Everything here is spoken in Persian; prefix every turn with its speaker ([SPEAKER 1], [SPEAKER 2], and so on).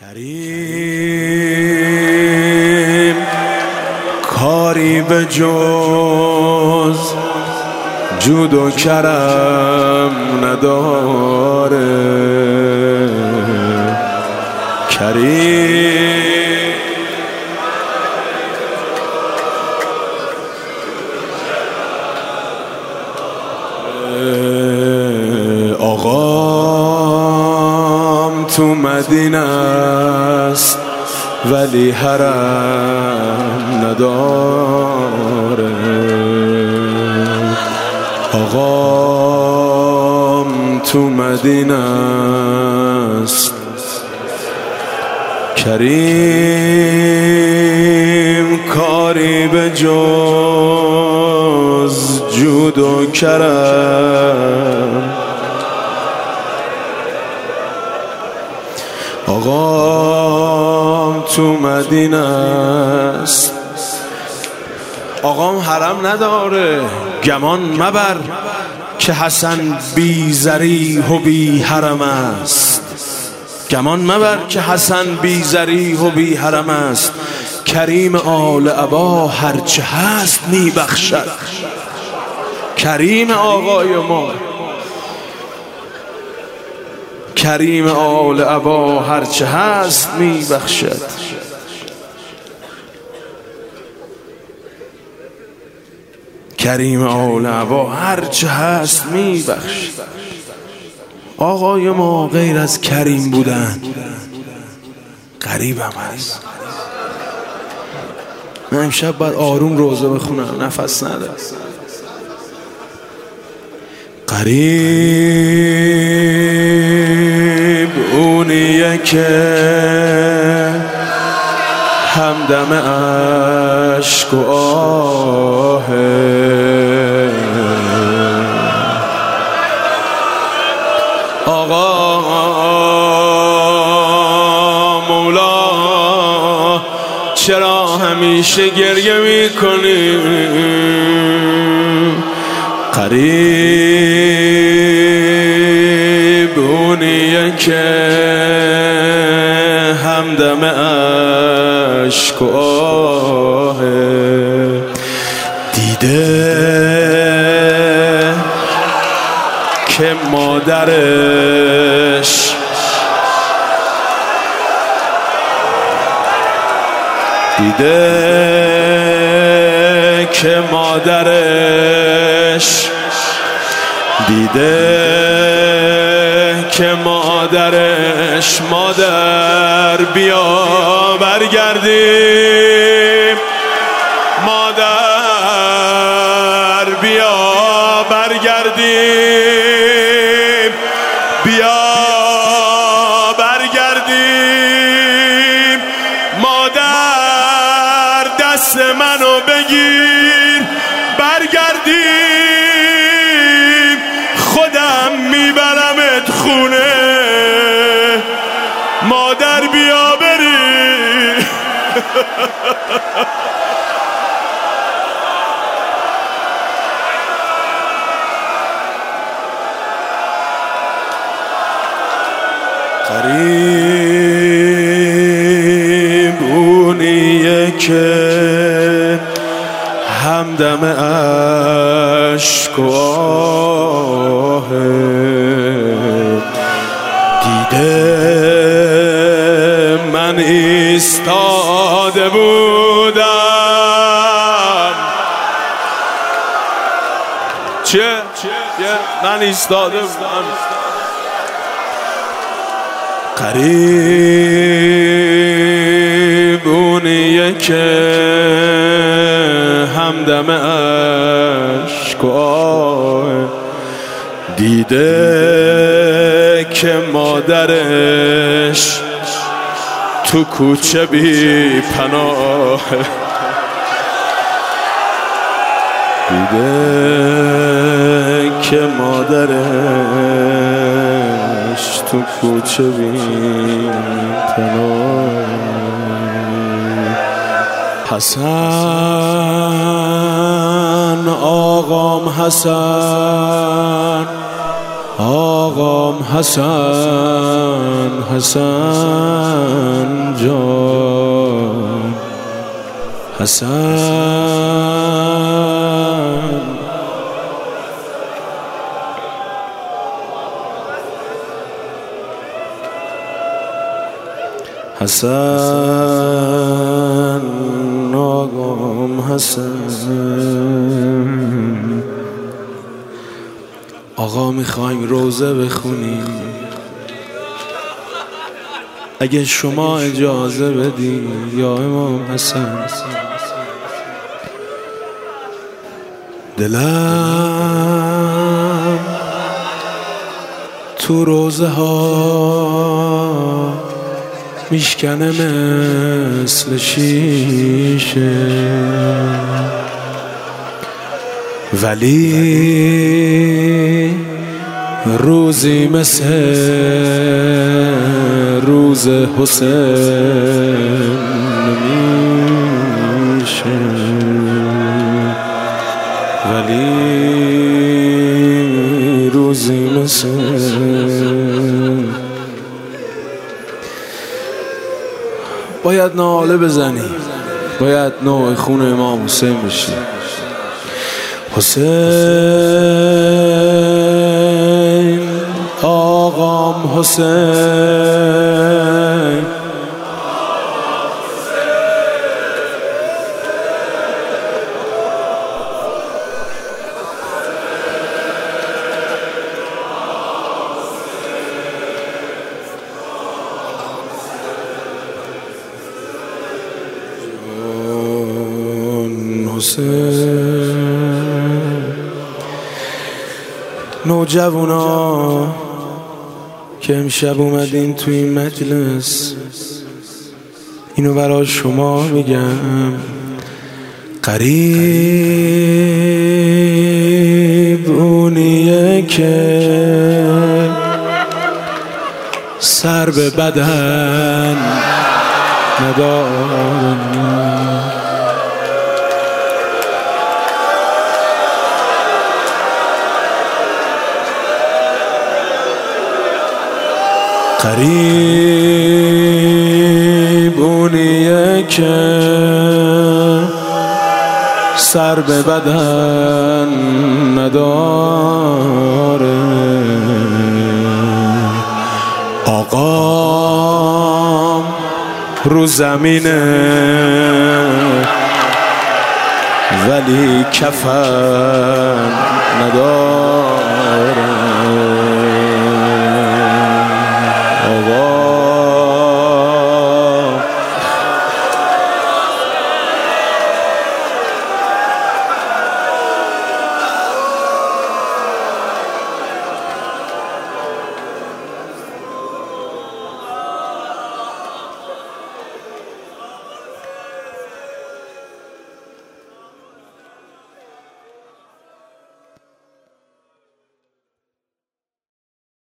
[SPEAKER 1] کریم کاری به جز جود و کرم نداره. کریم آقام تو مدینه است ولی حرم نداره. آقام تو مدینه است. کریم کاری به جز جود و کرم. آقام تو مدینه است. آقام حرم نداره. گمان مبر که حسن بی ذریح و بی حرم است. گمان مبر که حسن بی ذریح و بی حرم است. کریم آل عبا هرچه هست می بخشد. کریم آقای ما، کریم آل عبا هرچه هست می بخشد. کریم آل عبا هرچه هست می بخشد. آقای ما غیر از کریم بودن غریب هم هست. من امشب باید آروم روزه بخونم، نفس ندارم. غریب اونیه که همدم عشق و آهه. آقا مولا چرا همیشه گریه میکنی؟ قریب اونیه که همدم عشق و آهه. دیده که مادرش مادر بیا برگردیم. مادر بیا برگردیم. بیا برگردیم. مادر دست منو بگیر برگردیم. خودم میبرمت خونه. مادر بیا بریم. قریب اونیه که همدم عشق و آهه. دیده من ایستاده بودم. چه؟ من ایستاده بودم. قریب اونیه که همدم عشق و آه. دیده که مادرش تو کوچه بی پناه. دیده که مادرش تو کوچه بی پناه. حسن آقام حسن، آقام حسن، حسن حسن حسن آقام حسن. آقا میخوایم روزه بخونیم، اگه شما اجازه بدی یا امام حسن. دلم تو روزه ها میشکنه مثل شیشه، ولی روزی مثل روز حسین نمیشه، ولی روزی مثل باید ناله بزنی، باید نوع خون امام حسین بشی. حسین آقام حسین، نوجوانا که امشب اومدین تو این مجلس، اینو برای شما میگم، قریب اونیه که سر به بدن نداره، قریب اونیه که سر به بدن نداره. آقام رو زمینه ولی کفن نداره.